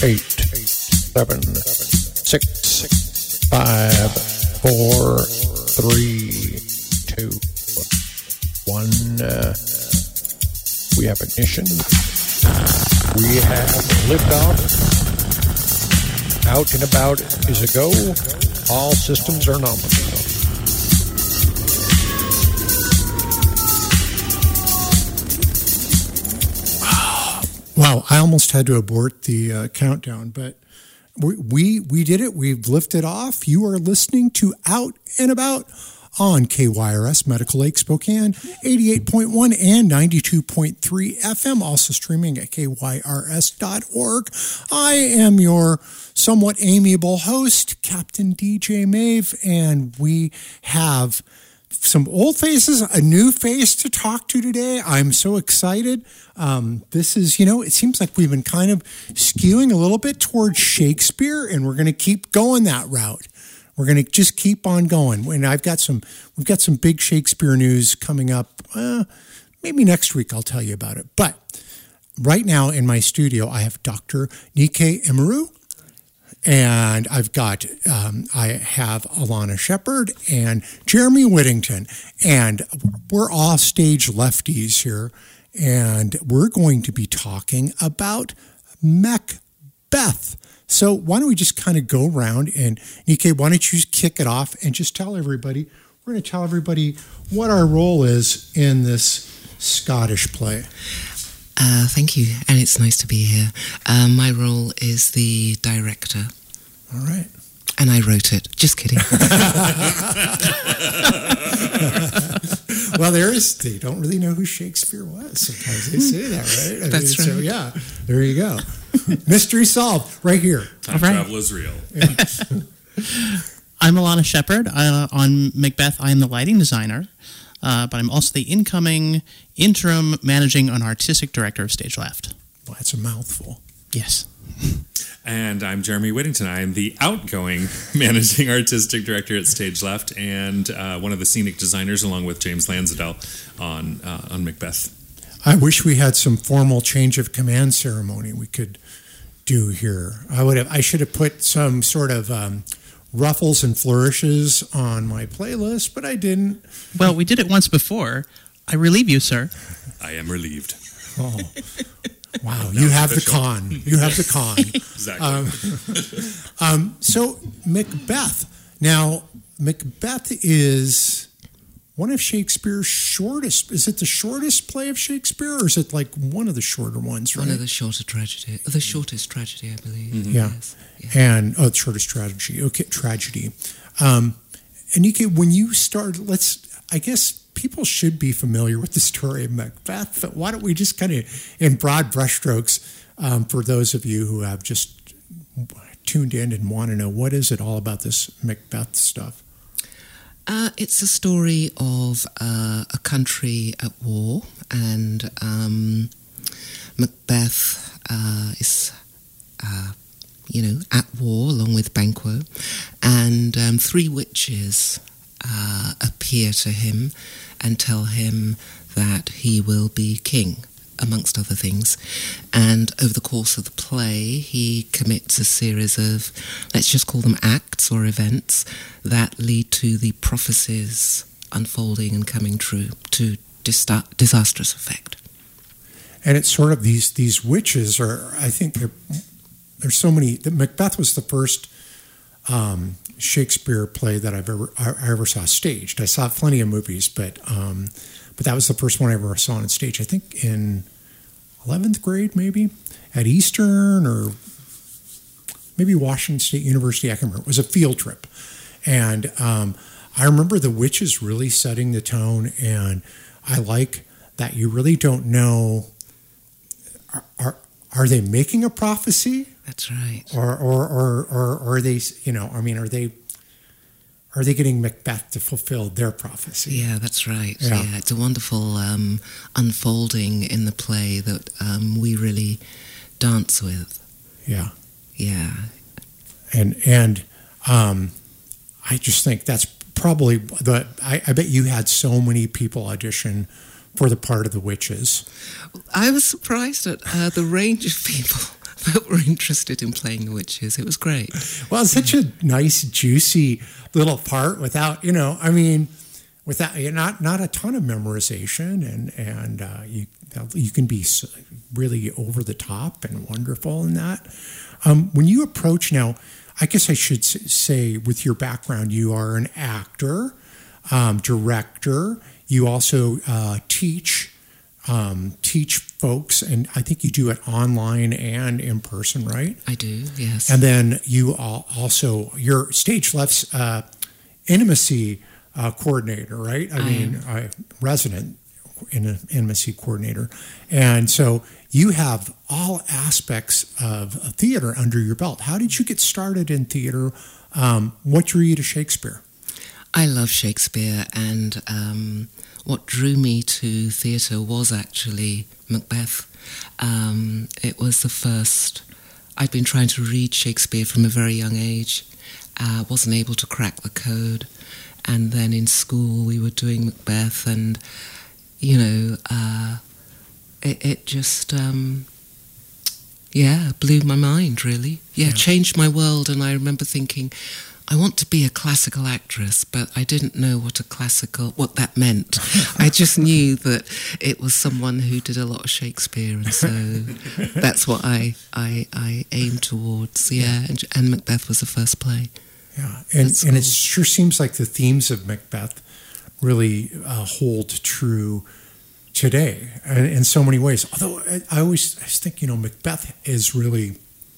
8, 7, 6, 5, 4, 3, 2, 1. We have ignition. We have liftoff. Out and about is a go. All systems are nominal. Wow, I almost had to abort the countdown, but we did it. We've lifted off. You are listening to Out and About on KYRS Medical Lake Spokane, 88.1 and 92.3 FM, also streaming at kyrs.org. I am your somewhat amiable host, Captain DJ Mave, and we have some old faces, a new face to talk to today. I'm so excited. This is, it seems like we've been kind of skewing a little bit towards Shakespeare, and we're going to keep going that route. We're going to just keep on going. And we've got some big Shakespeare news coming up. Maybe next week I'll tell you about it. But right now in my studio, I have Dr. Nikkei Emeru. And I have Alana Shepard and Jeremy Whittington, and we're all stage lefties here, and we're going to be talking about Macbeth. So why don't we just kind of go around, and Nikkei, why don't you kick it off and just tell everybody, we're going to tell everybody what our role is in this Scottish play. Thank you, and it's nice to be here. My role is the director. All right. And I wrote it. Just kidding. Well, they don't really know who Shakespeare was. Sometimes they say that, right? That's right. So, yeah, there you go. Mystery solved right here. Time travel is real. Yeah. I'm Alana Shepard. On Macbeth, I am the lighting designer. But I'm also the incoming interim managing and artistic director of Stage Left. Well, that's a mouthful. Yes. And I'm Jeremy Whittington. I am the outgoing managing artistic director at Stage Left and one of the scenic designers, along with James Lanzadell, on Macbeth. I wish we had some formal change of command ceremony we could do here. I should have put some sort of ruffles and flourishes on my playlist, but I didn't. Well, we did it once before. I relieve you, sir. I am relieved. Oh, wow. You have the con. You have the con. Exactly. So Macbeth. Now, Macbeth is one of Shakespeare's shortest. Is it the shortest play of Shakespeare, or is it like one of the shorter ones, right? One of the shortest tragedy, I believe. Mm-hmm. Yeah. Yes. And the shortest tragedy. Okay, tragedy. And Nikkei, when you start, I guess people should be familiar with the story of Macbeth, but why don't we just kind of, in broad brushstrokes, for those of you who have just tuned in and want to know, what is it all about this Macbeth stuff? It's a story of a country at war, and Macbeth is, at war along with Banquo, and three witches appear to him and tell him that he will be king, amongst other things. And over the course of the play, he commits a series of, let's just call them acts or events, that lead to the prophecies unfolding and coming true to disastrous effect. And it's sort of these witches are, I think there's so many. Macbeth was the first Shakespeare play that I ever saw staged. I saw plenty of movies, but that was the first one I ever saw on stage. I think in 11th grade, maybe at Eastern or maybe Washington State University. I can't remember. It was a field trip, and I remember the witches really setting the tone. And I like that you really don't know. Are they making a prophecy? That's right. Or are they, are they getting Macbeth to fulfill their prophecy? Yeah, that's right. Yeah. Yeah, it's a wonderful unfolding in the play that we really dance with. Yeah. Yeah. And I just think that's probably I bet you had so many people audition for the part of the witches. I was surprised at the range of people that were interested in playing the witches. It was great. Well, it's such a nice, juicy little part without, without not a ton of memorization, and you can be really over the top and wonderful in that. When you approach now, I guess I should say, with your background, you are an actor, director. You also teach folks, and I think you do it online and in person, right? I do, yes. And then you also, you're Stage Left's intimacy coordinator, right? I mean, resident intimacy coordinator. And so you have all aspects of theater under your belt. How did you get started in theater? What drew you to Shakespeare? I love Shakespeare, and what drew me to theatre was actually Macbeth. It was the first. I'd been trying to read Shakespeare from a very young age. Wasn't able to crack the code. And then in school we were doing Macbeth, and, it just, blew my mind, really. Yeah, changed my world, and I remember thinking, I want to be a classical actress, but I didn't know what that meant. I just knew that it was someone who did a lot of Shakespeare, and so that's what I aimed towards. Yeah, and Macbeth was the first play. Yeah, and it sure seems like the themes of Macbeth really hold true today in so many ways. Although I always think, Macbeth is really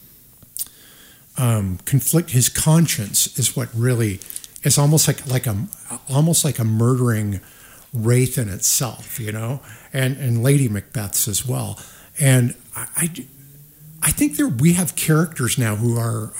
his conscience is what really is almost like a murdering wraith in itself, and Lady Macbeth's as well. And I think we have characters now who are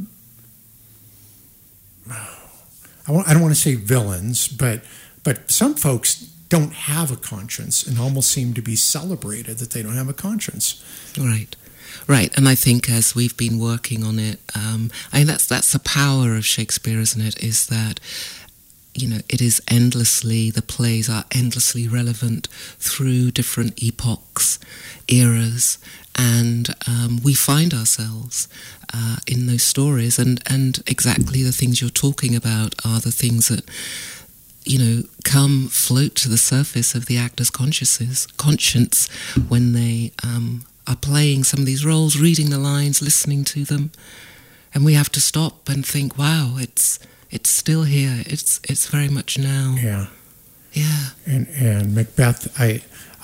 I don't want to say villains, but some folks don't have a conscience and almost seem to be celebrated that they don't have a conscience. Right, and I think as we've been working on it, that's the power of Shakespeare, isn't it? Is that it is the plays are endlessly relevant through different epochs, eras, and we find ourselves in those stories, and exactly the things you're talking about are the things that float to the surface of the actor's conscience when they are playing some of these roles, reading the lines, listening to them, and we have to stop and think, wow, it's still here. It's very much now. Yeah. And Macbeth, I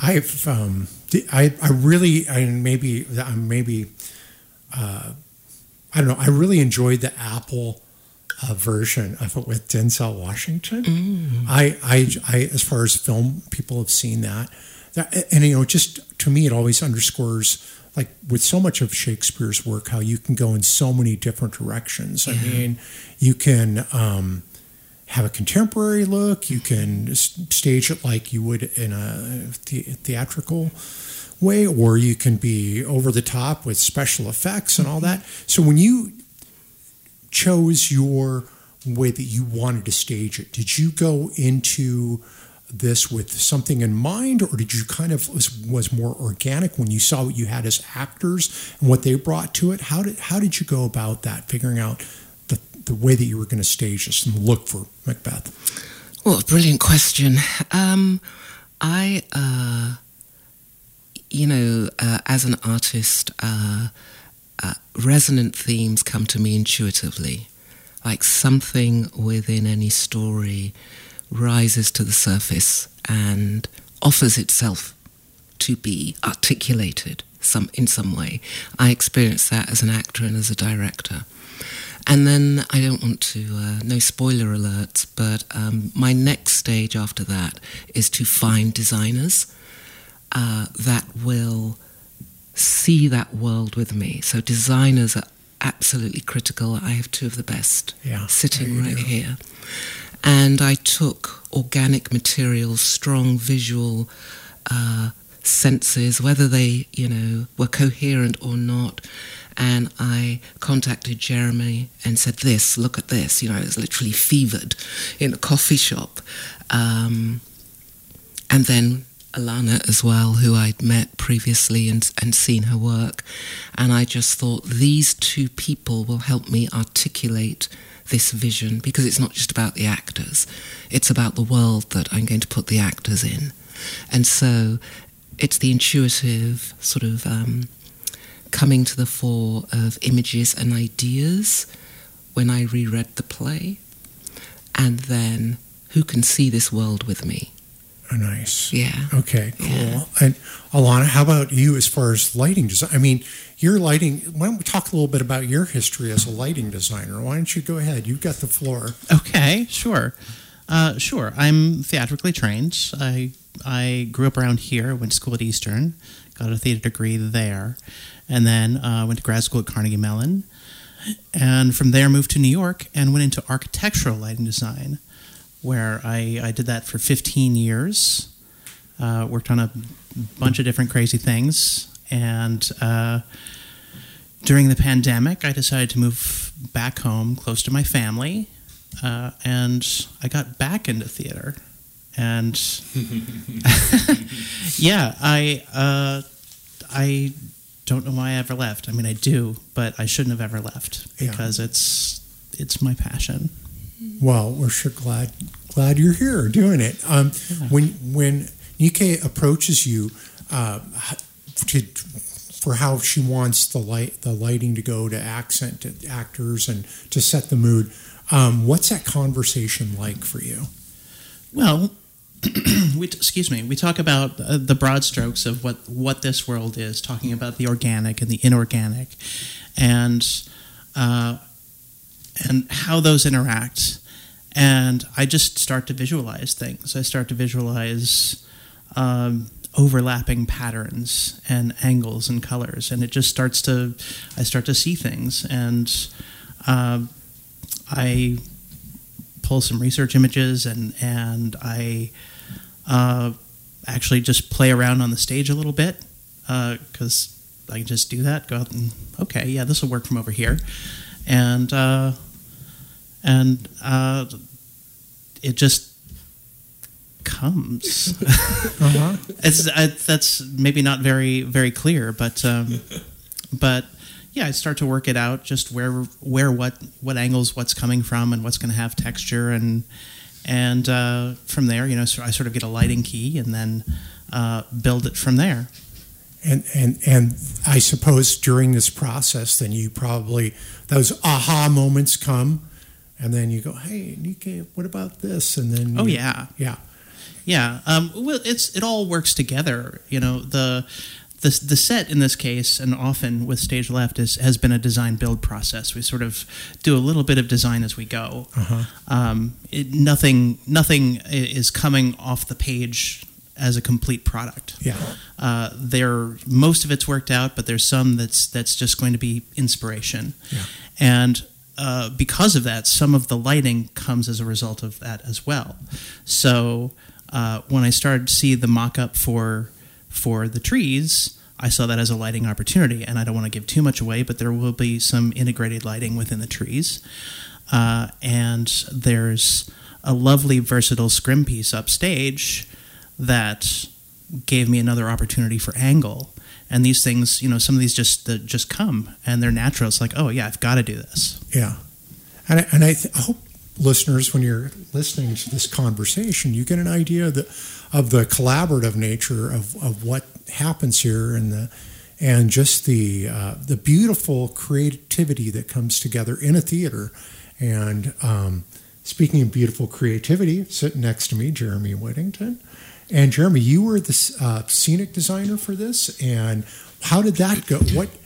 don't know. I really enjoyed the Apple version of it with Denzel Washington. I as far as film people have seen that, and just to me, it always underscores, like with so much of Shakespeare's work, how you can go in so many different directions. I mean, you can have a contemporary look. You can stage it like you would in a theatrical way, or you can be over the top with special effects and all that. So when you chose your way that you wanted to stage it, did you go into this with something in mind, or did you kind of was more organic when you saw what you had as actors and what they brought to it? How did you go about that, figuring out the way that you were going to stage this and look for Macbeth? Well, a brilliant question. As an artist, resonant themes come to me intuitively, like something within any story rises to the surface and offers itself to be articulated in some way. I experience that as an actor and as a director. And then I don't want to, no spoiler alerts, but my next stage after that is to find designers that will see that world with me. So designers are absolutely critical. I have two of the best sitting right here. And I took organic materials, strong visual senses, whether they, were coherent or not. And I contacted Jeremy and said, look at this. I was literally fevered in a coffee shop. And then Alana as well, who I'd met previously and seen her work. And I just thought these two people will help me articulate this vision, because it's not just about the actors, it's about the world that I'm going to put the actors in. And so it's the intuitive sort of coming to the fore of images and ideas when I reread the play, and then who can see this world with me. Oh, nice. Yeah. Okay, cool. Yeah. And Alana, how about you as far as lighting design? I mean, your lighting, why don't we talk a little bit about your history as a lighting designer? Why don't you go ahead? You've got the floor. Okay, sure. Sure. I'm theatrically trained. I grew up around here, went to school at Eastern, got a theater degree there, and then went to grad school at Carnegie Mellon. And from there moved to New York and went into architectural lighting design, where I did that for 15 years, worked on a bunch of different crazy things. And during the pandemic, I decided to move back home, close to my family, and I got back into theater. And yeah, I don't know why I ever left. I mean, I do, but I shouldn't have ever left, because it's my passion. Well, we're sure glad you're here doing it. When Nikke approaches you for how she wants the lighting to go, to accent to actors and to set the mood, what's that conversation like for you? Well, we talk about the broad strokes of what this world is, talking about the organic and the inorganic, and how those interact. And I just start to visualize things. I start to visualize overlapping patterns and angles and colors, and I start to see things, and I pull some research images, and I actually just play around on the stage a little bit, because I can just do that. Go out and, okay, yeah, this will work from over here, and it just comes. Uh-huh. That's maybe not very, very clear, but yeah, I start to work it out, just where what angles what's coming from and what's going to have texture, and from there, so I sort of get a lighting key and then build it from there. And I suppose during this process, then you probably, those aha moments come, and then you go, hey, Nikke, what about this? And then well, it all works together. The set in this case, and often with Stage Left, has been a design build process. We sort of do a little bit of design as we go. Uh-huh. Nothing is coming off the page as a complete product. Yeah. Most of it's worked out, but there's some that's just going to be inspiration. Yeah. And because of that, some of the lighting comes as a result of that as well. So when I started to see the mock-up for the trees, I saw that as a lighting opportunity, and I don't want to give too much away, but there will be some integrated lighting within the trees. And there's a lovely, versatile scrim piece upstage that gave me another opportunity for angle. And these things, some of these just come, and they're natural. It's like, oh yeah, I've got to do this. Yeah, and I hope listeners, when you're listening to this conversation, you get an idea of the collaborative nature of what happens here, and just the beautiful creativity that comes together in a theater. And speaking of beautiful creativity, sitting next to me, Jeremy Whittington. And Jeremy, you were the scenic designer for this, and how did that go?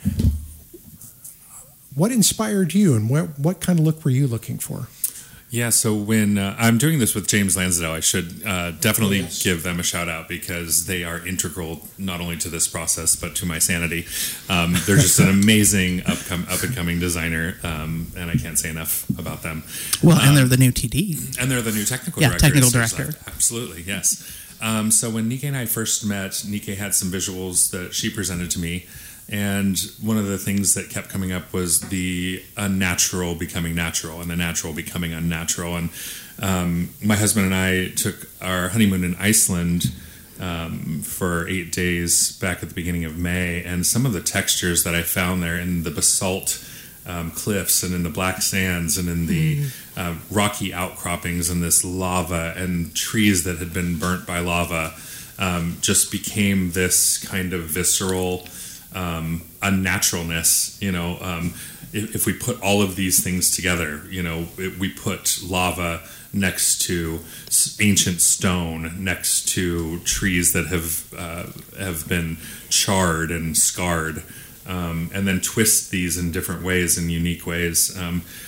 What inspired you, and what kind of look were you looking for? Yeah, so when I'm doing this with James Lansdale, I should definitely give them a shout out, because they are integral not only to this process but to my sanity. They're just an amazing up and coming designer, and I can't say enough about them. Well, and they're the new TD, and they're the new technical director. Absolutely, yes. So when Nikke and I first met, Nikke had some visuals that she presented to me. And one of the things that kept coming up was the unnatural becoming natural and the natural becoming unnatural. And my husband and I took our honeymoon in Iceland for 8 days back at the beginning of May, and some of the textures that I found there in the basalt cliffs and in the black sands and in the rocky outcroppings and this lava and trees that had been burnt by lava just became this kind of visceral unnaturalness. If we put all of these things together, we put lava next to ancient stone, next to trees that have been charred and scarred, and then twist these in different ways, in unique ways.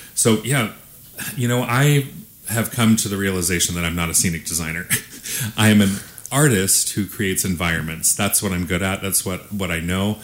I have come to the realization that I'm not a scenic designer. I am an artist who creates environments. That's what I'm good at. That's what I know.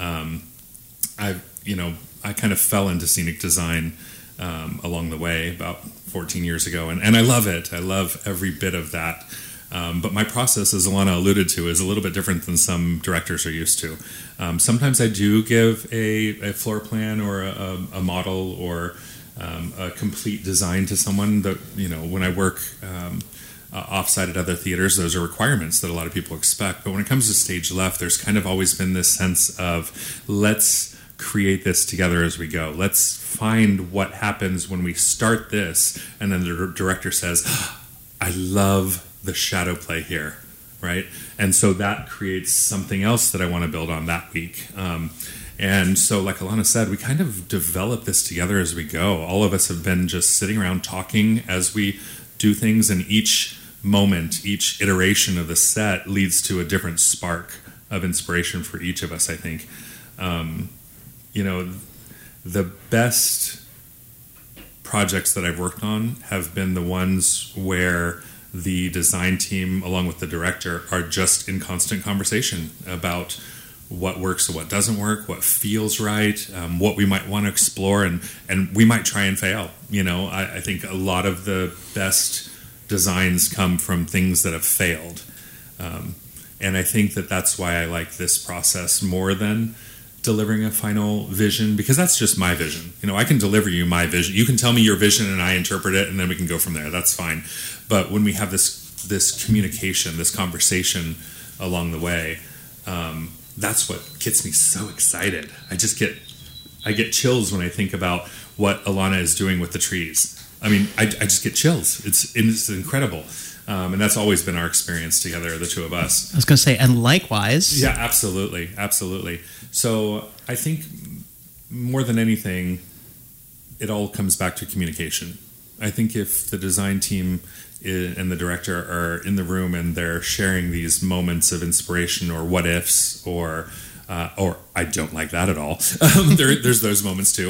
I kind of fell into scenic design along the way about 14 years ago, and I love it. I love every bit of that. But my process, as Alana alluded to, is a little bit different than some directors are used to. Sometimes I do give a floor plan or a model or a complete design to someone that, when I work offsite at other theaters, those are requirements that a lot of people expect. But when it comes to stage left, there's kind of always been this sense of, let's create this together as we go. Let's find what happens when we start this, and then the director says, I love the shadow play here, right? And so that creates something else that I want to build on that week. And so, like Alana said, we kind of develop this together as we go. All of us have been just sitting around talking as we do things, and each moment, each iteration of the set leads to a different spark of inspiration for each of us, I think. The best projects that I've worked on have been the ones where the design team, along with the director, are just in constant conversation about what works and what doesn't work, what feels right, what we might want to explore, and we might try and fail. I think a lot of the best designs come from things that have failed. And I think that that's why I like this process more than delivering a final vision, because that's just my vision. I can deliver you my vision. You can tell me your vision and I interpret it, and then we can go from there. That's fine. But when we have this communication, this conversation along the way, that's what gets me so excited. I get chills when I think about what Alana is doing with the trees. I mean, I just get chills. It's incredible. And that's always been our experience together, the two of us. I was going to say, and likewise. Yeah, absolutely. So I think more than anything, it all comes back to communication. I think if the design team and the director are in the room and they're sharing these moments of inspiration or what ifs or I don't like that at all. There's those moments too.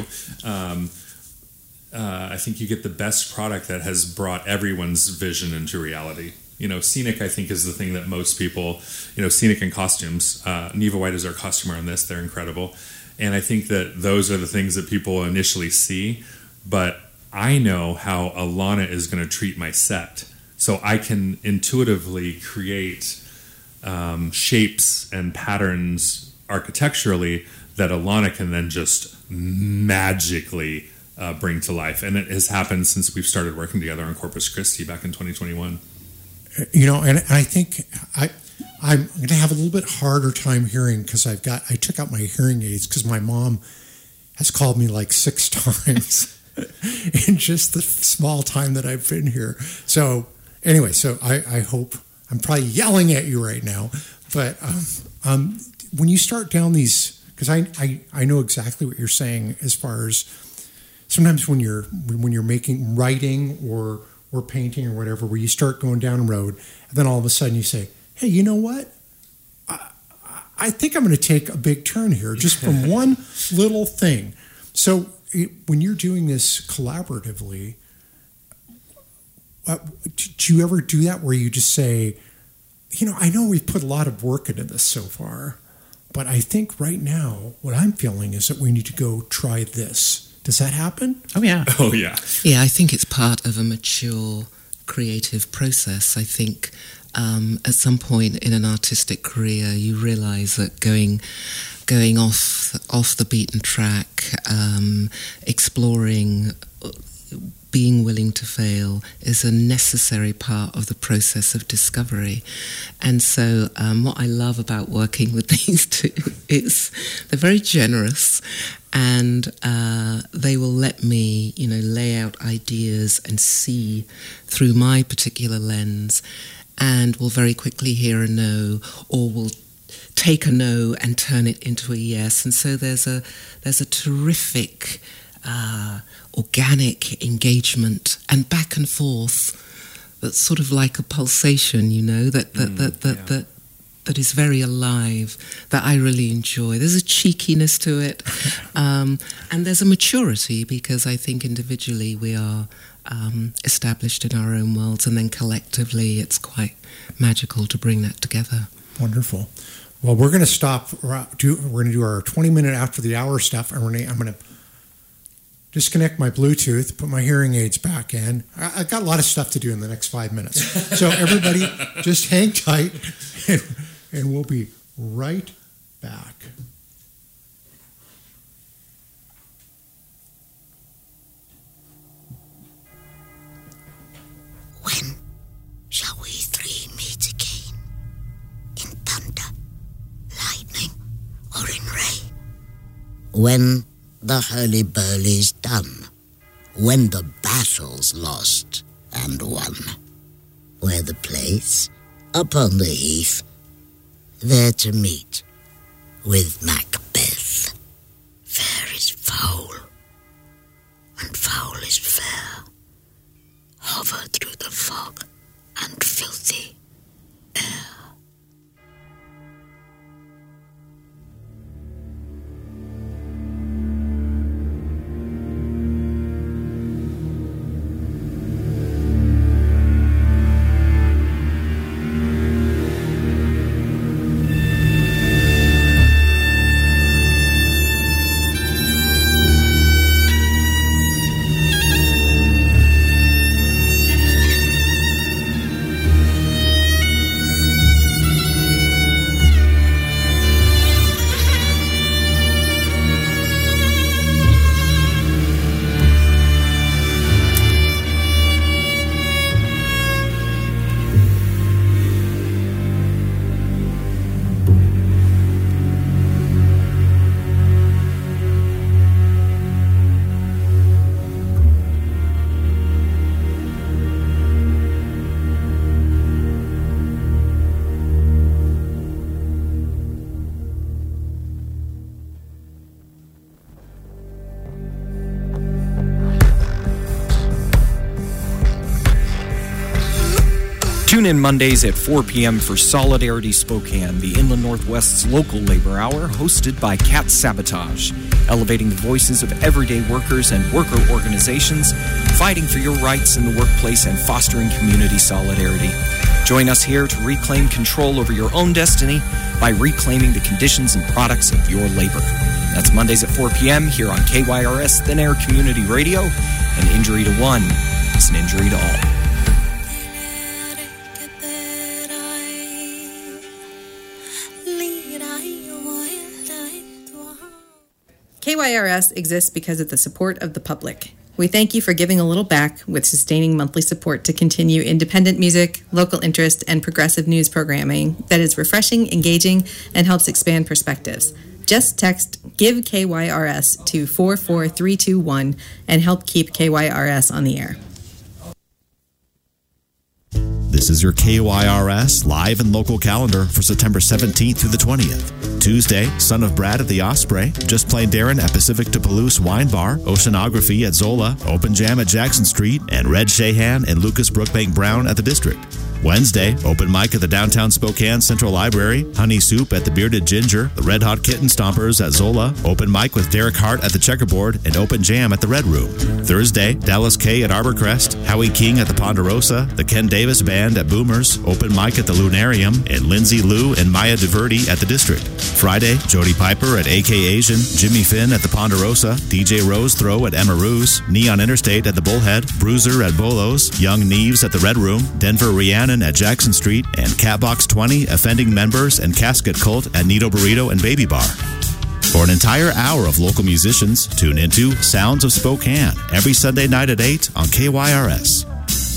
I think you get the best product that has brought everyone's vision into reality. Scenic, I think, is the thing that most people, scenic and costumes. Neva White is our costumer on this. They're incredible. And I think that those are the things that people initially see. But I know how Alana is going to treat my set. So I can intuitively create shapes and patterns architecturally that Alana can then just magically bring to life. And it has happened since we've started working together on Corpus Christi back in 2021. And I think I'm going to have a little bit harder time hearing because I took out my hearing aids because my mom has called me like 6 times in just the small time that I've been here. So anyway, I hope I'm probably yelling at you right now, but when you start down these, because I know exactly what you're saying as far as sometimes when you're writing or painting or whatever, where you start going down a road, and then all of a sudden you say, hey, you know what? I think I'm going to take a big turn here just from one little thing. So when you're doing this collaboratively, do you ever do that where you just say, I know we've put a lot of work into this so far, but I think right now what I'm feeling is that we need to go try this. Does that happen? Oh, yeah. Oh, yeah. Yeah, I think it's part of a mature creative process. I think at some point in an artistic career, you realize that going off the beaten track, exploring being willing to fail is a necessary part of the process of discovery. And so what I love about working with these two is they're very generous, and they will let me, lay out ideas and see through my particular lens, and will very quickly hear a no, or will take a no and turn it into a yes. And so there's a terrific organic engagement and back and forth that's sort of like a pulsation, that is very alive, that I really enjoy. There's a cheekiness to it, and there's a maturity, because I think individually we are established in our own worlds, and then collectively it's quite magical to bring that together. Wonderful. Well, we're going to stop. We're going to do our 20-minute after the hour stuff, and I'm going to disconnect my Bluetooth, put my hearing aids back in. I've got a lot of stuff to do in the next 5 minutes. So everybody just hang tight, and we'll be right back. When shall we three meet again? In thunder, lightning, or in rain? When the hurly-burly's done, when the battle's lost and won. Where the place? Upon the heath, there to meet with Macbeth. Fair is foul, and foul is fair. Hover through the fog and filthy air. Tune in Mondays at 4 p.m. for Solidarity Spokane, the Inland Northwest's local labor hour, hosted by Cat Sabotage, elevating the voices of everyday workers and worker organizations, fighting for your rights in the workplace and fostering community solidarity. Join us here to reclaim control over your own destiny by reclaiming the conditions and products of your labor. That's Mondays at 4 p.m. here on KYRS Thin Air Community Radio. An injury to one is an injury to all. KYRS exists because of the support of the public. We thank you for giving a little back with sustaining monthly support to continue independent music, local interest, and progressive news programming that is refreshing, engaging, and helps expand perspectives. Just text GIVE KYRS to 44321 and help keep KYRS on the air. This is your KYRS live and local calendar for September 17th through the 20th. Tuesday, Son of Brad at the Osprey, Just Plain Darren at Pacific to Palouse Wine Bar, Oceanography at Zola, Open Jam at Jackson Street, and Red Shahan and Lucas Brookbank Brown at the District. Wednesday, open mic at the downtown Spokane Central Library, Honey Soup at the Bearded Ginger, the Red Hot Kitten Stompers at Zola, open mic with Derek Hart at the Checkerboard, and open jam at the Red Room. Thursday, Dallas K at Arborcrest, Howie King at the Ponderosa, the Ken Davis Band at Boomers, open mic at the Lunarium, and Lindsay Liu and Maya DeVerti at the District. Friday, Jody Piper at AK Asian, Jimmy Finn at the Ponderosa, DJ Rose Throw at Emaroo's, Neon Interstate at the Bullhead, Bruiser at Bolos, Young Neves at the Red Room, Denver Rhiannon at Jackson Street, and Catbox 20 offending members and Casket Cult at Nito Burrito and Baby Bar. For an entire hour of local musicians, tune into Sounds of Spokane every Sunday night at 8 on KYRS.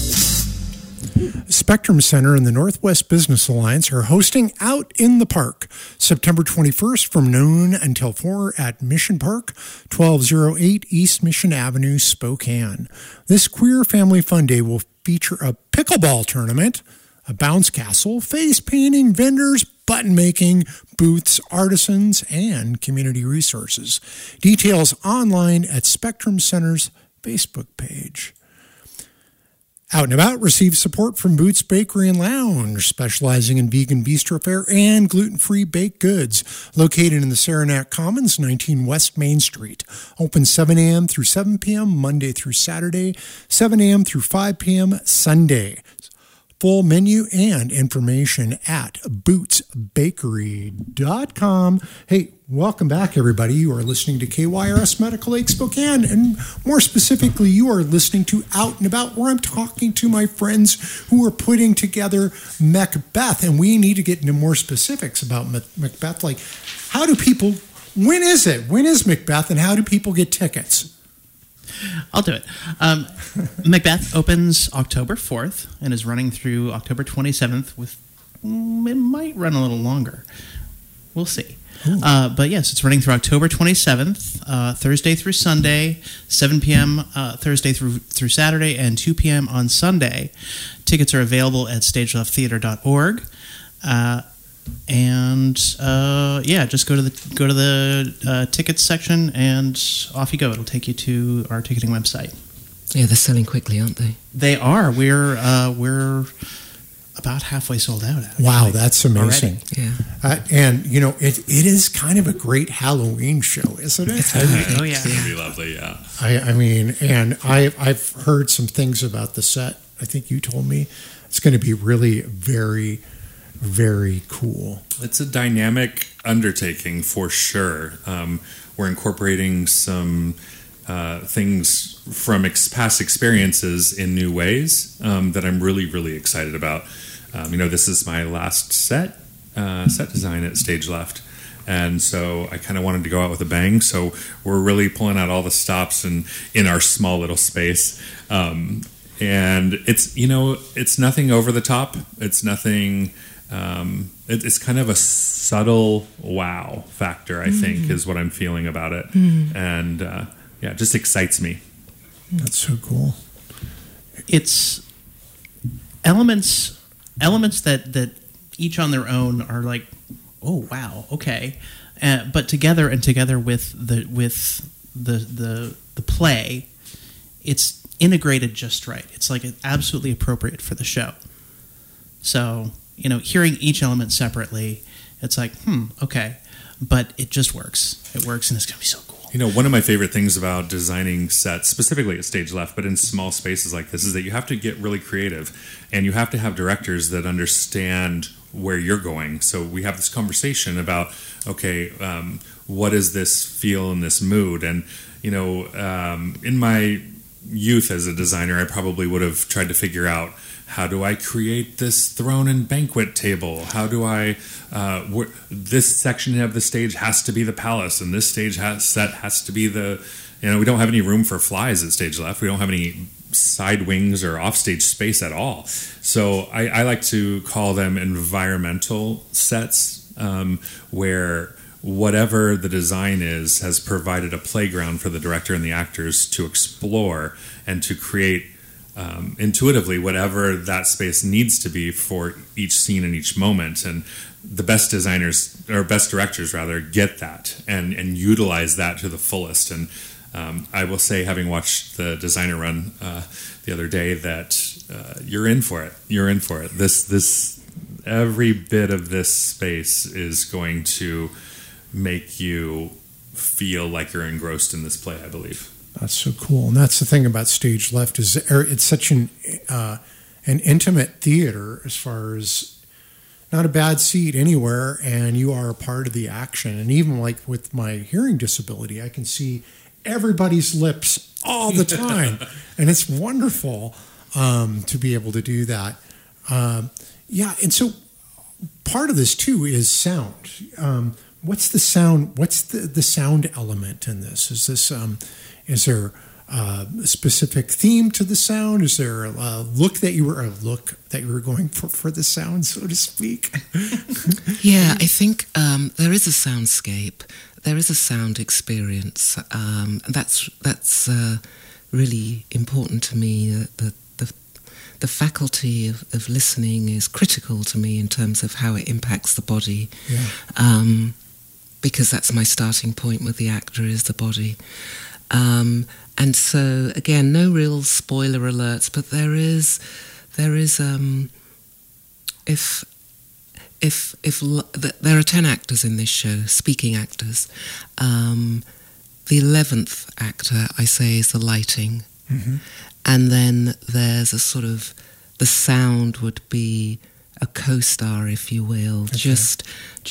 Spectrum Center and the Northwest Business Alliance are hosting Out in the Park, September 21st from noon until 4 at Mission Park, 1208 East Mission Avenue, Spokane. This queer family fun day will feature a pickleball tournament, a bounce castle, face painting, vendors, button making, booths, artisans, and community resources. Details online at Spectrum Center's Facebook page. Out and About receives support from Boots Bakery and Lounge, specializing in vegan bistro fare and gluten-free baked goods, located in the Saranac Commons, 19 West Main Street. Open 7 a.m. through 7 p.m. Monday through Saturday, 7 a.m. through 5 p.m. Sunday. Full menu and information at bootsbakery.com. Hey, welcome back, everybody. You are listening to KYRS Medical Lake Spokane, and more specifically, you are listening to Out and About, where I'm talking to my friends who are putting together Macbeth, and we need to get into more specifics about Macbeth. Like, how do people, when is it? When is Macbeth, and how do people get tickets? I'll do it. Macbeth opens October 4th and is running through October 27th. It might run a little longer. We'll see. But yes, it's running through October 27th, Thursday through Sunday, 7 p.m. Thursday through Saturday, and 2 p.m. on Sunday. Tickets are available at stagelefttheater.org. Just go to the tickets section and off you go. It'll take you to our ticketing website. Yeah, they're selling quickly, aren't they? They are. We're about halfway sold out. Actually, wow, that's amazing. Already. Yeah, and you know it is kind of a great Halloween show, isn't it? Oh yeah, it's gonna be lovely. Yeah. I mean, and I've heard some things about the set. I think you told me it's going to be really very, very cool. It's a dynamic undertaking for sure. We're incorporating some things from past experiences in new ways that I'm really, really excited about. This is my last set design at Stage Left. And so I kind of wanted to go out with a bang. So we're really pulling out all the stops in our small little space. And it's nothing over the top. It's nothing... it's kind of a subtle wow factor, I think, is what I'm feeling about it. And it just excites me. That's so cool. It's elements that each on their own are like, oh wow, okay, but together with the play, it's integrated just right. It's like absolutely appropriate for the show. So hearing each element separately, it's like, okay, but it just works. It works, and it's gonna be so cool. One of my favorite things about designing sets, specifically at Stage Left, but in small spaces like this, is that you have to get really creative, and you have to have directors that understand where you're going. So we have this conversation about, okay, what does this feel in this mood? And in my youth as a designer, I probably would have tried to figure out, how do I create this throne and banquet table? How do I... this section of the stage has to be the palace, and this set has to be the... we don't have any room for flies at Stage Left. We don't have any side wings or offstage space at all. So I like to call them environmental sets, where whatever the design is has provided a playground for the director and the actors to explore and to create intuitively whatever that space needs to be for each scene and each moment. And the best designers, or best directors rather, get that and utilize that to the fullest. And I will say, having watched the designer run the other day, that you're in for it. You're in for it. This every bit of this space is going to make you feel like you're engrossed in this play, I believe. That's so cool. And that's the thing about Stage Left, is it's such an intimate theater, as far as not a bad seat anywhere, and you are a part of the action. And even like with my hearing disability, I can see everybody's lips all the time. And it's wonderful to be able to do that. And so part of this too is sound. what's the sound? What's the sound element in this? Is this is there a specific theme to the sound? Is there a look that you were going for the sound, so to speak? Yeah, I think there is a soundscape. There is a sound experience. That's really important to me. The faculty of listening is critical to me in terms of how it impacts the body. Yeah. Because that's my starting point with the actor, is the body. And so, again, no real spoiler alerts, but there is there are 10 actors in this show, speaking actors. The 11th actor, I say, is the lighting. Mm-hmm. And then there's a sort of, the sound would be a co-star, if you will, okay. just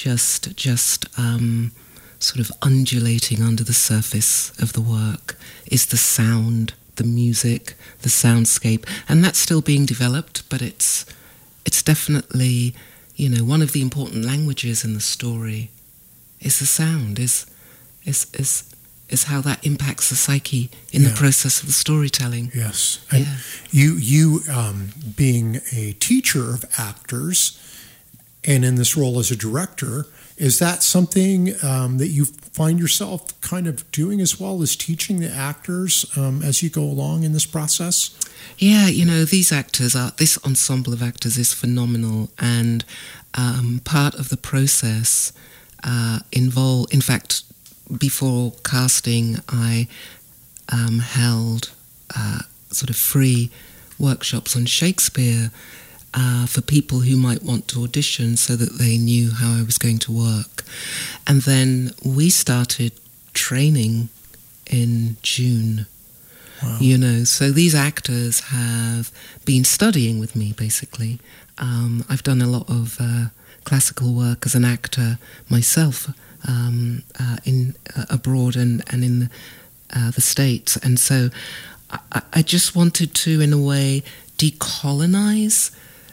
sort of undulating under the surface of the work is the sound, the music, the soundscape, and that's still being developed, but it's definitely, one of the important languages in the story is the sound, is how that impacts the psyche in the process of the storytelling. Yes. And you being a teacher of actors and in this role as a director, is that something that you find yourself kind of doing as well as teaching the actors as you go along in this process? Yeah, these actors this ensemble of actors is phenomenal, and part of the process in fact, before casting, I held sort of free workshops on Shakespeare for people who might want to audition so that they knew how I was going to work. And then we started training in June. Wow. So these actors have been studying with me, basically. I've done a lot of classical work as an actor myself, in abroad and in the States, and so I just wanted to, in a way, decolonize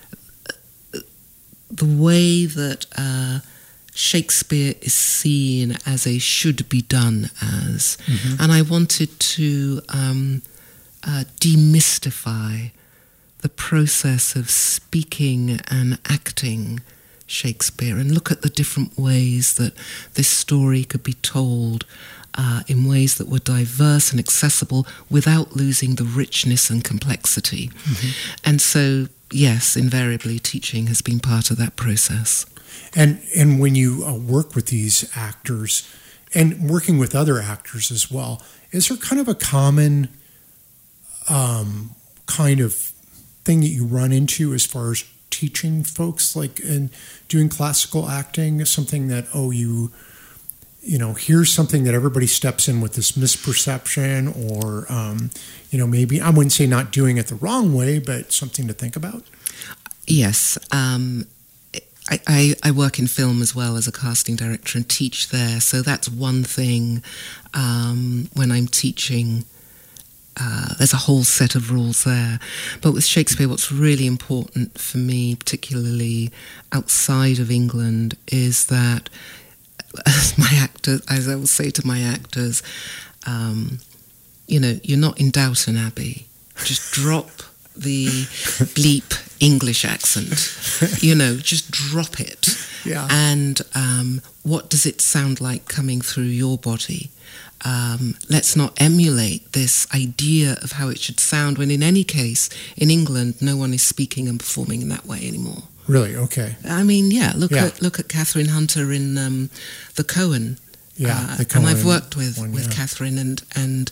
the way that Shakespeare is seen as a should be done as, and I wanted to demystify the process of speaking and acting Shakespeare and look at the different ways that this story could be told in ways that were diverse and accessible without losing the richness and complexity. And so, yes, invariably teaching has been part of that process. And when you work with these actors and working with other actors as well, is there kind of a common kind of thing that you run into as far as teaching folks, like in doing classical acting, something that, here's something that everybody steps in with this misperception, or, maybe, I wouldn't say not doing it the wrong way, but something to think about? Yes. I work in film as well as a casting director and teach there. So that's one thing when I'm teaching. There's a whole set of rules there. But with Shakespeare, what's really important for me, particularly outside of England, is that as I will say to my actors, you're not in Downton Abbey. Just drop the bleep English accent. Just drop it. Yeah. And what does it sound like coming through your body? Let's not emulate this idea of how it should sound when, in any case, in England, no one is speaking and performing in that way anymore. Really? Okay. I mean, look at Catherine Hunter in The Cohen. Yeah, The Cohen. And I've worked with Catherine and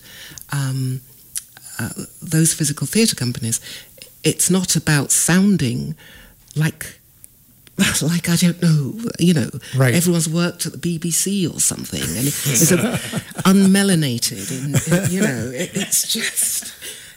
those physical theatre companies. It's not about sounding like I don't know, right. Everyone's worked at the BBC or something, and it's unmelanated, and it's just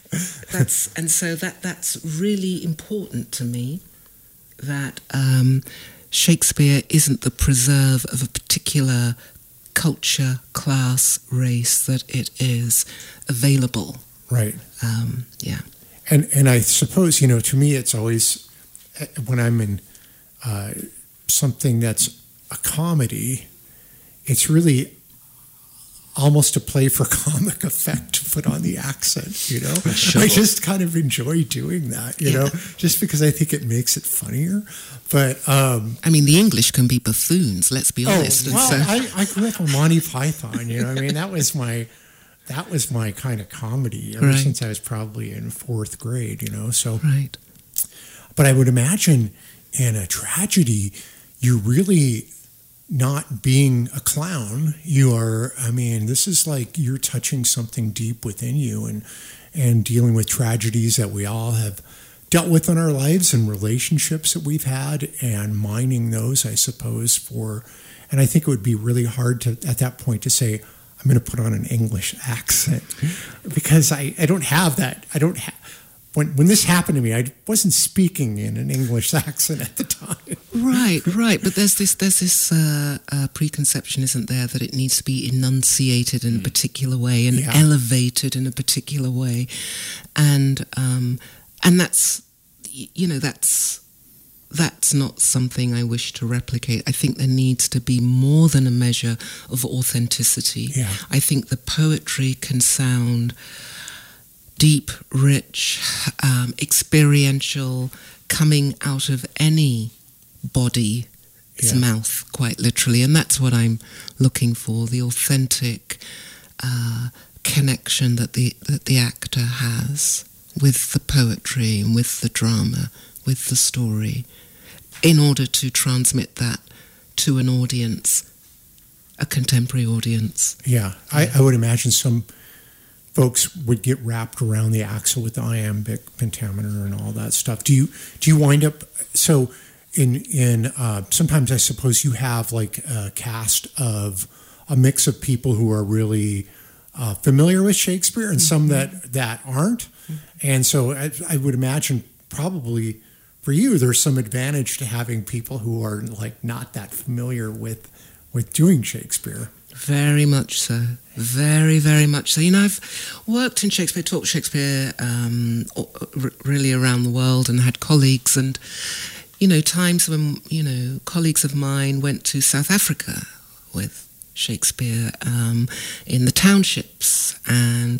that's really important to me, that Shakespeare isn't the preserve of a particular culture, class, race, that it is available. Right. Yeah. And I suppose, to me, it's always, when I'm in something that's a comedy, it's really almost a play for comic effect to put on the accent, you know? Sure. I just kind of enjoy doing that, you know, just because I think it makes it funnier. But I mean, the English can be buffoons, let's be honest. well, and I grew up on Monty Python, you know what I mean? That was my kind of comedy ever Right. since I was probably in 4th grade, you know? So, right. but I would imagine in a tragedy, you're really not being a clown. You are, I mean, this is like you're touching something deep within you and dealing with tragedies that we all have dealt with in our lives and relationships that we've had and mining those, I suppose, and I think it would be really hard to, at that point, to say, I'm going to put on an English accent because I don't have that. I don't have. When this happened to me, I wasn't speaking in an English accent at the time. Right. But there's this preconception, isn't there, that it needs to be enunciated in a particular way and elevated in a particular way, and that's, you know, that's not something I wish to replicate. I think there needs to be more than a measure of authenticity. Yeah. I think the poetry can sound deep, rich, experiential, coming out of any body's mouth, quite literally. And that's what I'm looking for, the authentic connection that the actor has with the poetry and with the drama, with the story, in order to transmit that to an audience, a contemporary audience. Yeah, I would imagine some folks would get wrapped around the axle with the iambic pentameter and all that stuff. Do you wind up, so in sometimes I suppose you have like a cast of a mix of people who are really familiar with Shakespeare and some that aren't, and so I would imagine probably for you there's some advantage to having people who are like not that familiar with doing Shakespeare. Very much so. Very, very much so. You know, I've worked in Shakespeare, taught Shakespeare really around the world and had colleagues, and, you know, times when, you know, colleagues of mine went to South Africa with Shakespeare in the townships, and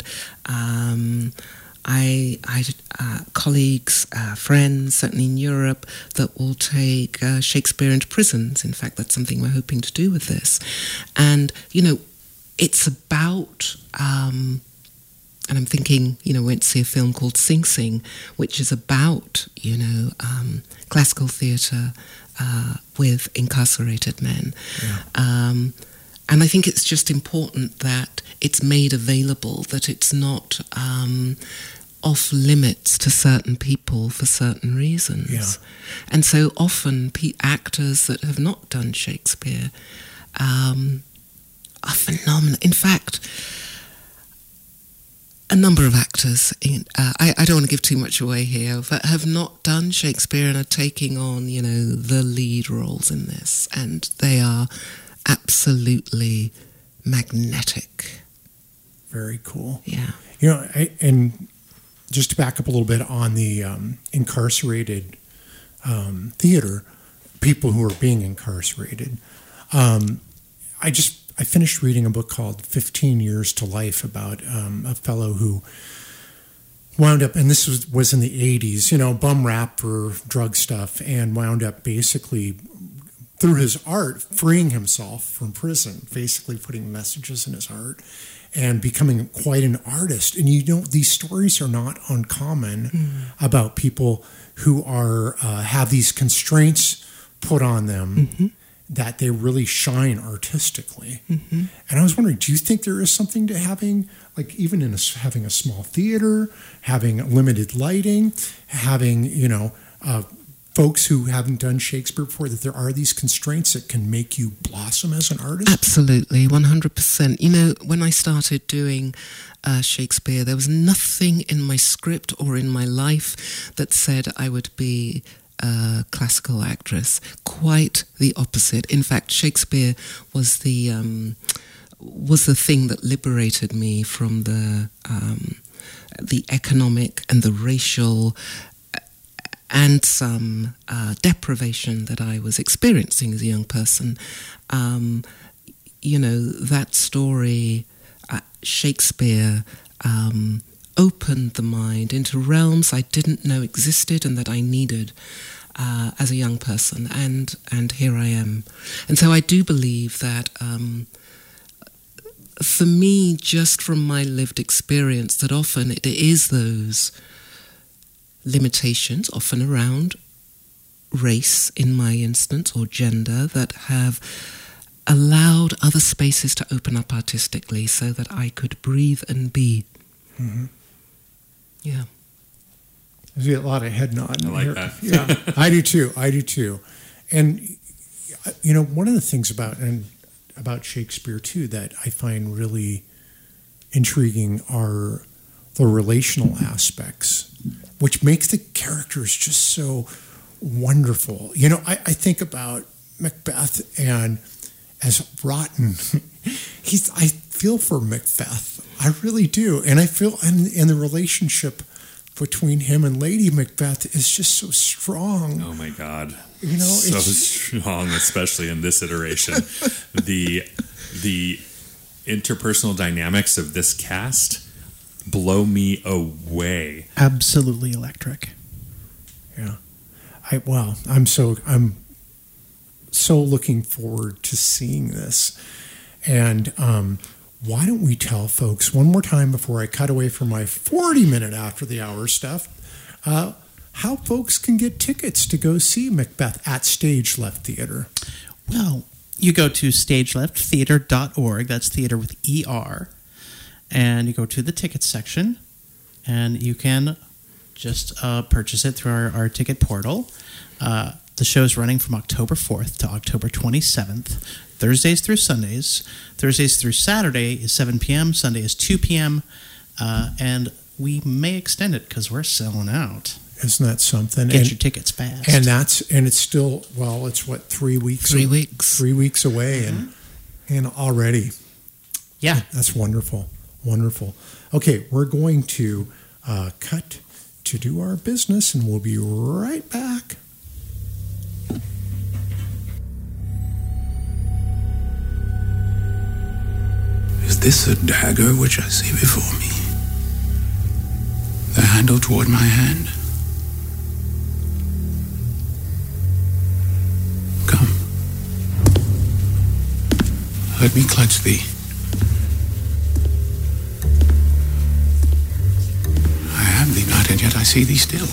I colleagues, friends, certainly in Europe, that will take Shakespeare into prisons. In fact, that's something we're hoping to do with this. And, you know, it's about, and I'm thinking, you know, went to see a film called Sing Sing, which is about, you know, classical theatre with incarcerated men. Yeah. And I think it's just important that it's made available, that it's not off limits to certain people for certain reasons. Yeah. And so often actors that have not done Shakespeare are phenomenal. In fact, a number of actors, I don't want to give too much away here, but have not done Shakespeare and are taking on, you know, the lead roles in this. And they are absolutely magnetic. Very cool. Yeah. You know, and just to back up a little bit on the incarcerated theater, people who are being incarcerated. I finished reading a book called 15 Years to Life about a fellow who wound up, and this was in the 80s, you know, bum rap for drug stuff, and wound up basically through his art freeing himself from prison, basically putting messages in his art and becoming quite an artist. And you know, these stories are not uncommon about people who are have these constraints put on them that they really shine artistically. And I was wondering, do you think there is something to having, like even in having a small theater, having limited lighting, having, you know, folks who haven't done Shakespeare before, that there are these constraints that can make you blossom as an artist? Absolutely, 100%. You know, when I started doing Shakespeare, there was nothing in my script or in my life that said I would be a classical actress. Quite the opposite. In fact, Shakespeare was the thing that liberated me from the economic and the racial and some deprivation that I was experiencing as a young person. that story, Shakespeare, opened the mind into realms I didn't know existed and that I needed as a young person, and here I am. And so I do believe that for me, just from my lived experience, that often it is those limitations, often around race in my instance, or gender, that have allowed other spaces to open up artistically so that I could breathe and be. Mm-hmm. Yeah. There's a lot of head nodding. I like that. Yeah, I do too. And, one of the things about Shakespeare too that I find really intriguing are the relational aspects, which makes the characters just so wonderful. I think about Macbeth, and as rotten, I feel for Macbeth. I really do. And I feel, and the relationship between him and Lady Macbeth is just so strong. Oh my God. So strong, especially in this iteration. The interpersonal dynamics of this cast blow me away. Absolutely electric. Yeah. I'm so looking forward to seeing this. And why don't we tell folks one more time before I cut away from my 40-minute after the hour stuff, how folks can get tickets to go see Macbeth at Stage Left Theater? Well, you go to stagelefttheater.org. That's theater with ER. And you go to the tickets section, and you can just purchase it through our ticket portal. The show's running from October 4th to October 27th, Thursdays through Sundays. Thursdays through Saturday is 7 p.m., Sunday is 2 p.m., and we may extend it because we're selling out. Isn't that something? Get your tickets fast. And it's still, it's what, 3 weeks? 3 weeks. 3 weeks away, and already. Yeah. That's wonderful. Wonderful. Okay, we're going to cut to do our business, and we'll be right back. Is this a dagger which I see before me? The handle toward my hand? Come. Let me clutch thee. I have thee not, and yet I see thee still.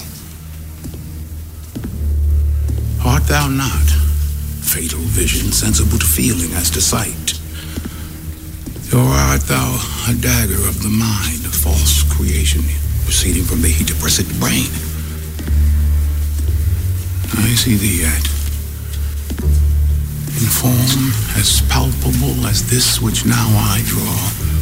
Art thou not? Fatal vision, sensible to feeling as to sight. Or art thou a dagger of the mind, a false creation proceeding from the heat oppressed brain? I see thee yet, in form as palpable as this which now I draw.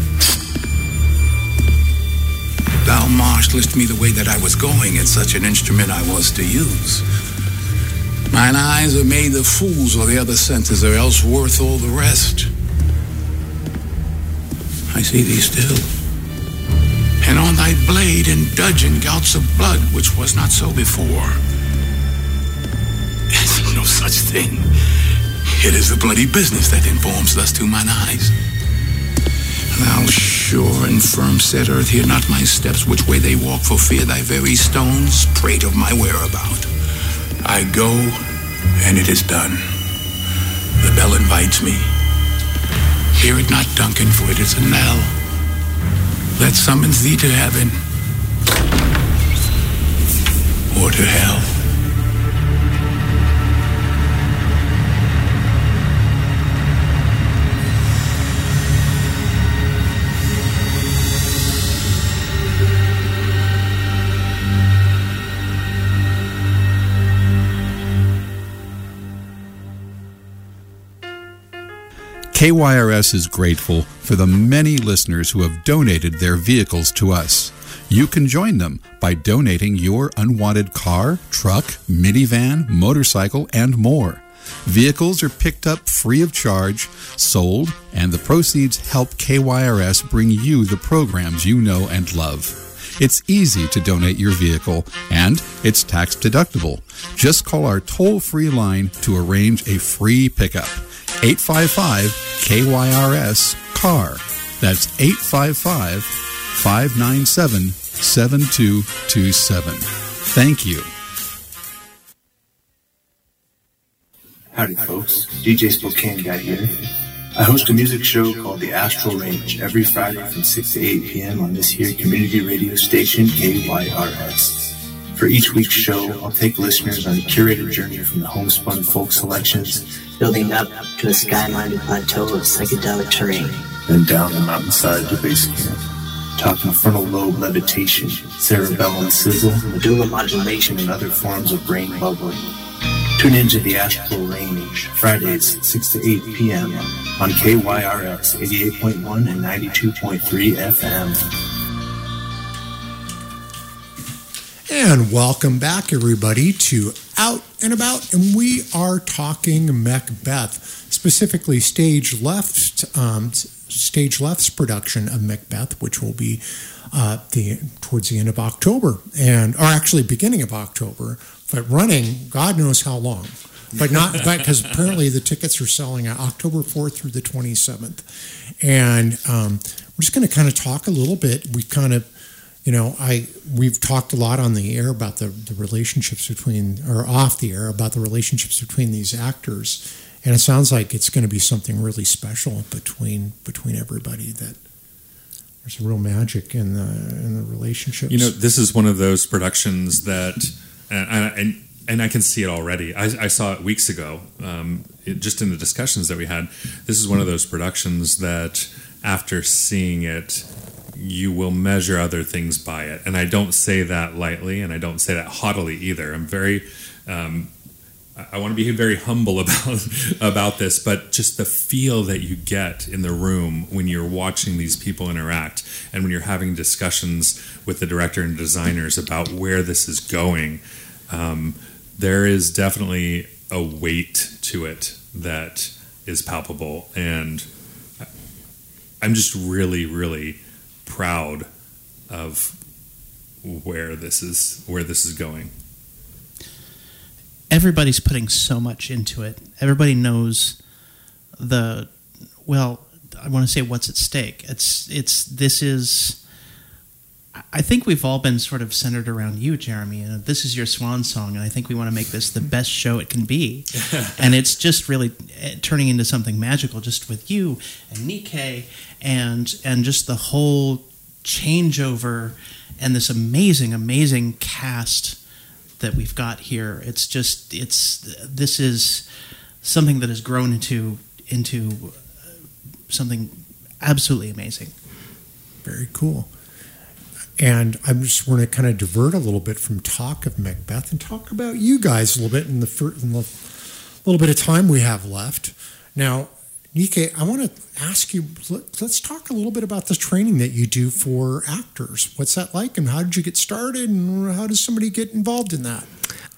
Thou marshalest me the way that I was going, and such an instrument I was to use. Mine eyes are made of fools, or the other senses are else worth all the rest. I see thee still, and on thy blade indulge in gouts of blood, which was not so before. It's no such thing. It is the bloody business that informs thus to mine eyes. Thou sure and firm set earth, hear not my steps, which way they walk, for fear thy very stones prate of my whereabout. I go, and it is done. The bell invites me. Hear it not, Duncan, for it is a knell that summons thee to heaven or to hell. KYRS is grateful for the many listeners who have donated their vehicles to us. You can join them by donating your unwanted car, truck, minivan, motorcycle, and more. Vehicles are picked up free of charge, sold, and the proceeds help KYRS bring you the programs you know and love. It's easy to donate your vehicle, and it's tax deductible. Just call our toll-free line to arrange a free pickup. 855-KYRS-CAR. That's 855-597-7227. Thank you. Howdy, folks. DJ Spokane Guy here. I host a music show called The Astral Range every Friday from 6 to 8 p.m. on this here community radio station, KYRS. For each week's show, I'll take listeners on a curated journey from the homespun folk selections, building up to a sky-minded plateau of psychedelic terrain, then down the mountainside to base camp. Talking frontal lobe levitation, cerebellum sizzle, medulla modulation, and other forms of brain bubbling. Tune into the Astral Range, Fridays, 6 to 8 p.m. on KYRS 88.1 and 92.3 FM. And welcome back, everybody, to Out and About. And we are talking Macbeth, specifically Stage Left's production of Macbeth, which will be towards the end of October, or actually beginning of October, but running God knows how long. But because apparently the tickets are selling out October 4th through the 27th. And we're just going to kind of talk a little bit. We kind of, we've talked a lot on the air about the relationships between, or off the air, about the relationships between these actors. And it sounds like it's going to be something really special between everybody, that there's a real magic in the relationships. This is one of those productions that, and I can see it already. I saw it weeks ago, just in the discussions that we had. This is one of those productions that, after seeing it, you will measure other things by it. And I don't say that lightly, and I don't say that haughtily either. I'm very, I want to be very humble about this, but just the feel that you get in the room when you're watching these people interact, and when you're having discussions with the director and designers about where this is going, there is definitely a weight to it that is palpable. And I'm just really, really proud of where this is going. Everybody's putting so much into it. Everybody knows I want to say what's at stake. I think we've all been sort of centered around you, Jeremy, and this is your swan song, and I think we want to make this the best show it can be. And it's just really turning into something magical, just with you and Nikkei and just the whole changeover and this amazing, amazing cast that we've got here. This is something that has grown into something absolutely amazing. Very cool. And I just want to kind of divert a little bit from talk of Macbeth and talk about you guys a little bit in the little bit of time we have left. Now, Nikkei, I want to ask you, let's talk a little bit about the training that you do for actors. What's that like, and how did you get started, and how does somebody get involved in that?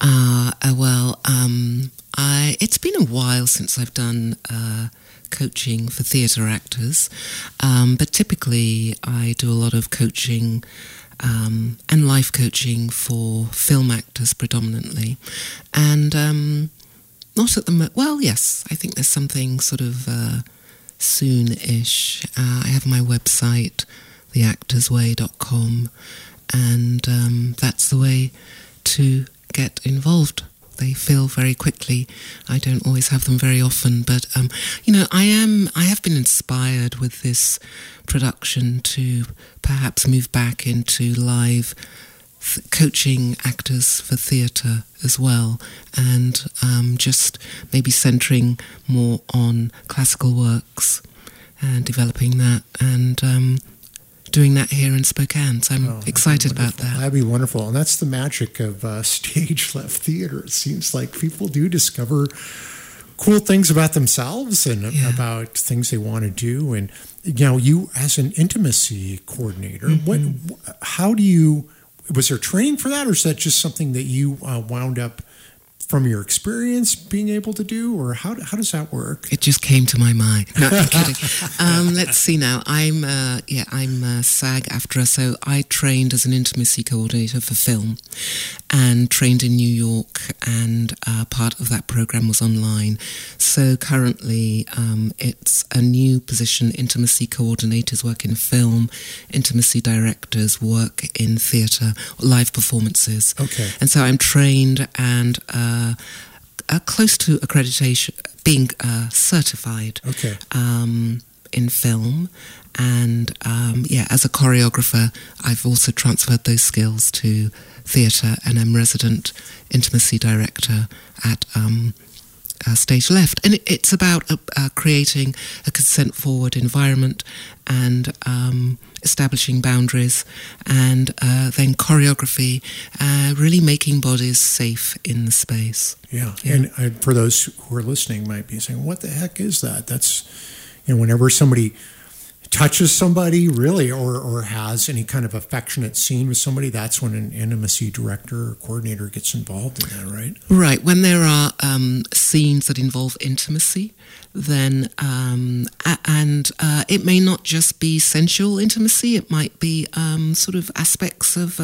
It's been a while since I've done coaching for theatre actors, but typically I do a lot of coaching and life coaching for film actors predominantly, and not at the well, yes, I think there's something sort of soon-ish. I have my website, theactorsway.com, and that's the way to get involved. They fill very quickly. I don't always have them very often, but I have been inspired with this production to perhaps move back into live coaching actors for theatre as well, and just maybe centering more on classical works and developing that, and doing that here in Spokane. So I'm excited about that. That'd be wonderful. And that's the magic of stage left theater. It seems like people do discover cool things about themselves and about things they want to do. And you as an intimacy coordinator, was there training for that, or is that just something that you wound up from your experience being able to do, or how does that work? It just came to my mind. No, I'm kidding. Let's see now. I'm SAG-AFTRA, so I trained as an intimacy coordinator for film, and trained in New York, and part of that program was online. So currently it's a new position. Intimacy coordinators work in film, intimacy directors work in theatre, live performances. Okay. And so I'm trained and close to accreditation, being certified in film. And as a choreographer, I've also transferred those skills to theatre, and I'm resident intimacy director at Stage Left. And it's about creating a consent-forward environment and establishing boundaries, and then choreography, really making bodies safe in the space. Yeah. And for those who are listening might be saying, what the heck is that? That's, whenever somebody touches somebody really or has any kind of affectionate scene with somebody, that's when an intimacy director or coordinator gets involved in that, right? Right. When there are scenes that involve intimacy, then it may not just be sensual intimacy. It might be sort of aspects of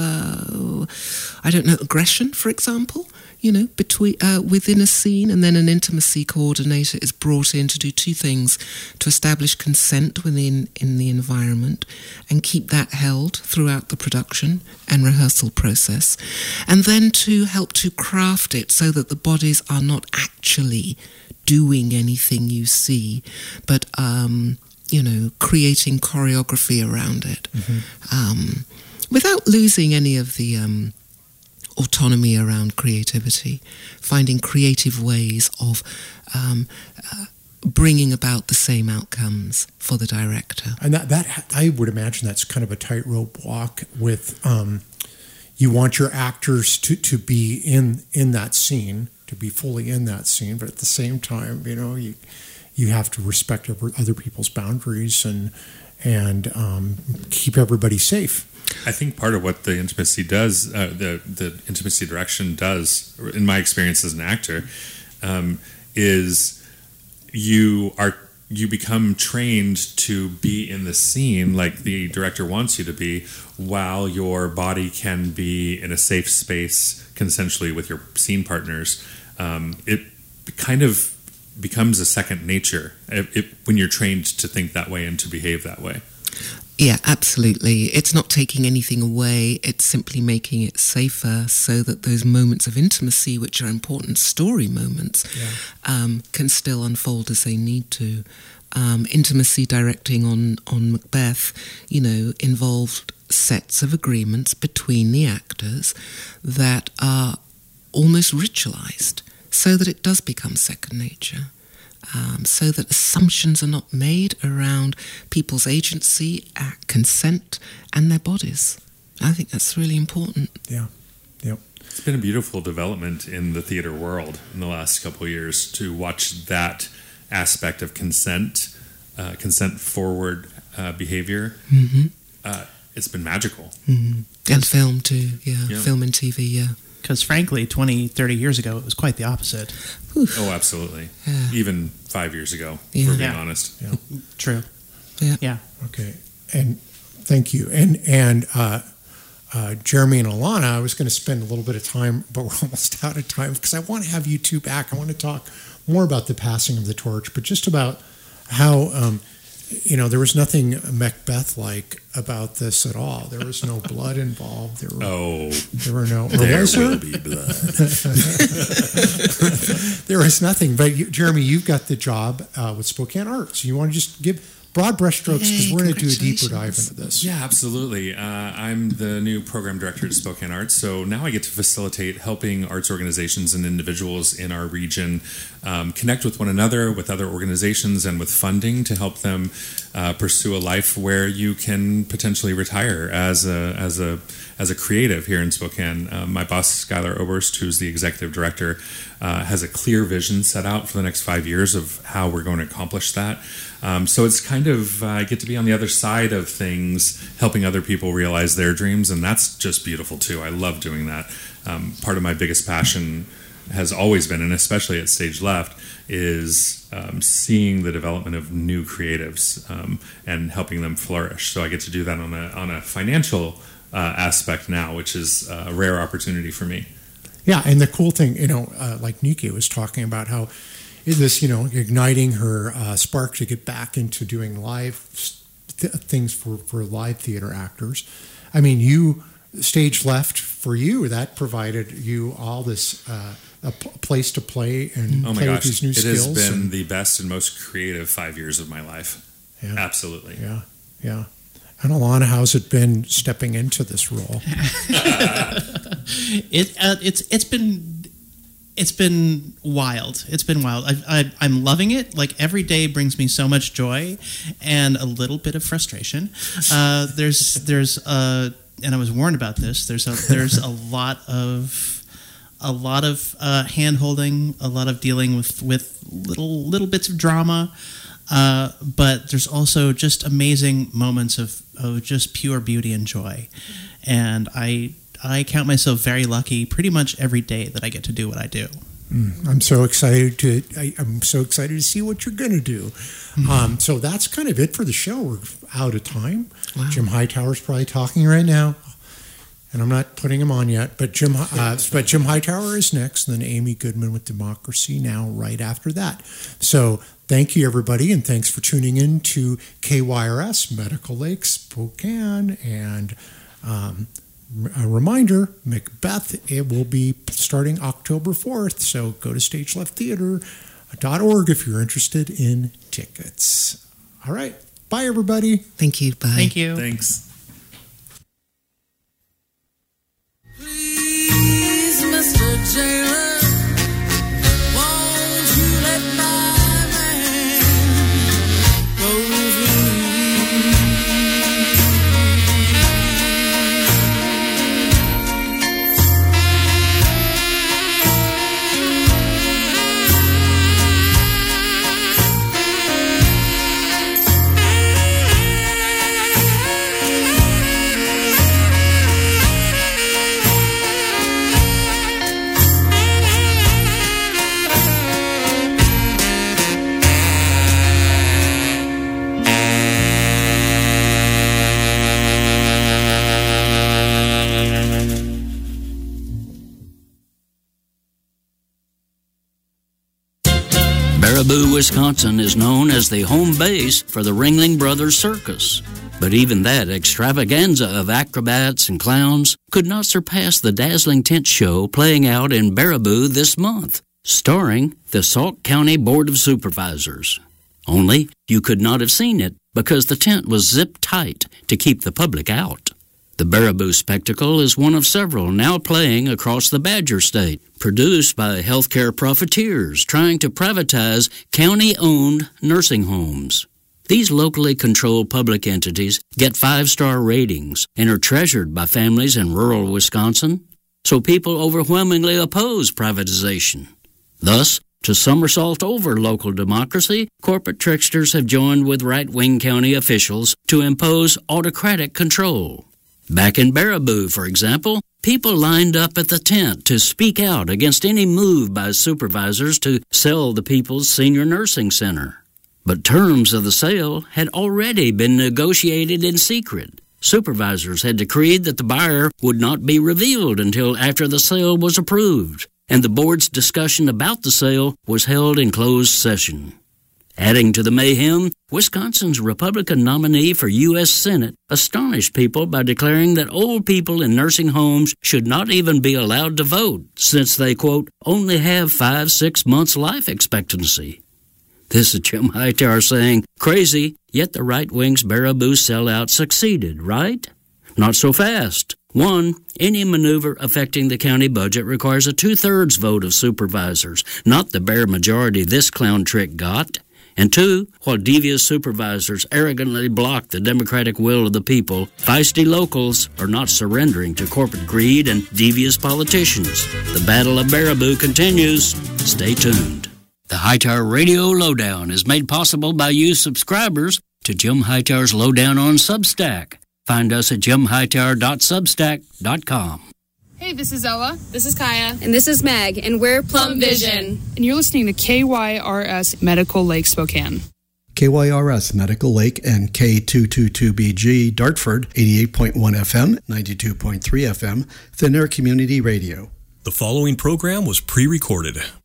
aggression, for example, between within a scene. And then an intimacy coordinator is brought in to do two things: to establish consent in the environment and keep that held throughout the production and rehearsal process, and then to help to craft it so that the bodies are not actually doing anything you see, but creating choreography around it, without losing any of the autonomy around creativity, finding creative ways of bringing about the same outcomes for the director. And that I would imagine that's kind of a tightrope walk with, you want your actors to be in that scene, to be fully in that scene, but at the same time, you have to respect other people's boundaries and keep everybody safe. I think part of what the intimacy does, the intimacy direction does, in my experience as an actor, is you become trained to be in the scene like the director wants you to be, while your body can be in a safe space consensually with your scene partners. It kind of becomes a second nature when you're trained to think that way and to behave that way. Yeah, absolutely. It's not taking anything away. It's simply making it safer so that those moments of intimacy, which are important story moments, can still unfold as they need to. Intimacy directing on Macbeth, involved sets of agreements between the actors that are almost ritualized so that it does become second nature. So that assumptions are not made around people's agency, consent, and their bodies. I think that's really important. Yeah. Yep. It's been a beautiful development in the theater world in the last couple of years to watch that aspect of consent-forward behavior. Mm-hmm. It's been magical. Mm-hmm. And film too, film and TV, Because frankly, 20, 30 years ago, it was quite the opposite. Oof. Oh, absolutely. Yeah. Even 5 years ago, for being honest. Yeah. True. Yeah. Okay. And thank you. And Jeremy and Alana, I was going to spend a little bit of time, but we're almost out of time because I want to have you two back. I want to talk more about the passing of the torch, but just about how, there was nothing Macbeth-like about this at all. There was no blood involved. There were no. There will be blood. There was nothing. But Jeremy, you've got the job with Spokane Arts. You want to just give broad brushstrokes because we're going to do a deeper dive into this. Yeah, absolutely. I'm the new program director at Spokane Arts, so now I get to facilitate helping arts organizations and individuals in our region connect with one another, with other organizations, and with funding to help them pursue a life where you can potentially retire as a creative here in Spokane. My boss, Skylar Oberst, who's the executive director, has a clear vision set out for the next 5 years of how we're going to accomplish that. So it's kind of, I get to be on the other side of things, helping other people realize their dreams, and that's just beautiful too. I love doing that. Part of my biggest passion has always been, and especially at Stage Left, is seeing the development of new creatives and helping them flourish. So I get to do that on a financial aspect now, which is a rare opportunity for me. Yeah, and the cool thing, like Nike was talking about how this, igniting her spark to get back into doing live things for live theater actors. I mean, Stage Left for you, that provided you all this a place to play and play with these new skills. It has been the best and most creative 5 years of my life. Yeah. Absolutely. Yeah. And Alana, how's it been stepping into this role? It's been wild. It's been wild. I'm loving it. Like, every day brings me so much joy and a little bit of frustration. There's and I was warned about this. There's a lot of hand holding, a lot of dealing with little bits of drama. But there's also just amazing moments of just pure beauty and joy. And I count myself very lucky pretty much every day that I get to do what I do. I'm so excited to see what you're going to do. Mm-hmm. So that's kind of it for the show. We're out of time. Wow. Jim Hightower's probably talking right now, and I'm not putting him on yet. But Jim Hightower is next, and then Amy Goodman with Democracy Now! Right after that. So thank you, everybody, and thanks for tuning in to KYRS Medical Lake Spokane. And a reminder, Macbeth, it will be starting October 4th, so go to stagelefttheater.org if you're interested in tickets. All right. Bye, everybody. Thank you. Bye. Thank you. Thanks. Please, Mr. Jailer, won't you let my man go free? Baraboo, Wisconsin is known as the home base for the Ringling Brothers Circus. But even that extravaganza of acrobats and clowns could not surpass the dazzling tent show playing out in Baraboo this month, starring the Sauk County Board of Supervisors. Only you could not have seen it because the tent was zipped tight to keep the public out. The Baraboo spectacle is one of several now playing across the Badger State, produced by healthcare profiteers trying to privatize county-owned nursing homes. These locally controlled public entities get 5-star ratings and are treasured by families in rural Wisconsin, so people overwhelmingly oppose privatization. Thus, to somersault over local democracy, corporate tricksters have joined with right-wing county officials to impose autocratic control. Back in Baraboo, for example, people lined up at the tent to speak out against any move by supervisors to sell the People's Senior Nursing Center. But terms of the sale had already been negotiated in secret. Supervisors had decreed that the buyer would not be revealed until after the sale was approved, and the board's discussion about the sale was held in closed session. Adding to the mayhem, Wisconsin's Republican nominee for U.S. Senate astonished people by declaring that old people in nursing homes should not even be allowed to vote since they, quote, only have 5-6 months life expectancy. This is Jim Hightower saying, crazy, yet the right wing's Baraboo sellout succeeded, right? Not so fast. 1, any maneuver affecting the county budget requires a 2/3 vote of supervisors, not the bare majority this clown trick got. And 2, while devious supervisors arrogantly block the democratic will of the people, feisty locals are not surrendering to corporate greed and devious politicians. The Battle of Baraboo continues. Stay tuned. The Hightower Radio Lowdown is made possible by you subscribers to Jim Hightower's Lowdown on Substack. Find us at jimhightower.substack.com. Hey, this is Ella. This is Kaya. And this is Meg, and we're Plum Vision. And you're listening to KYRS Medical Lake Spokane. KYRS Medical Lake and K222BG Dartford, 88.1 FM, 92.3 FM, Thin Air Community Radio. The following program was pre-recorded.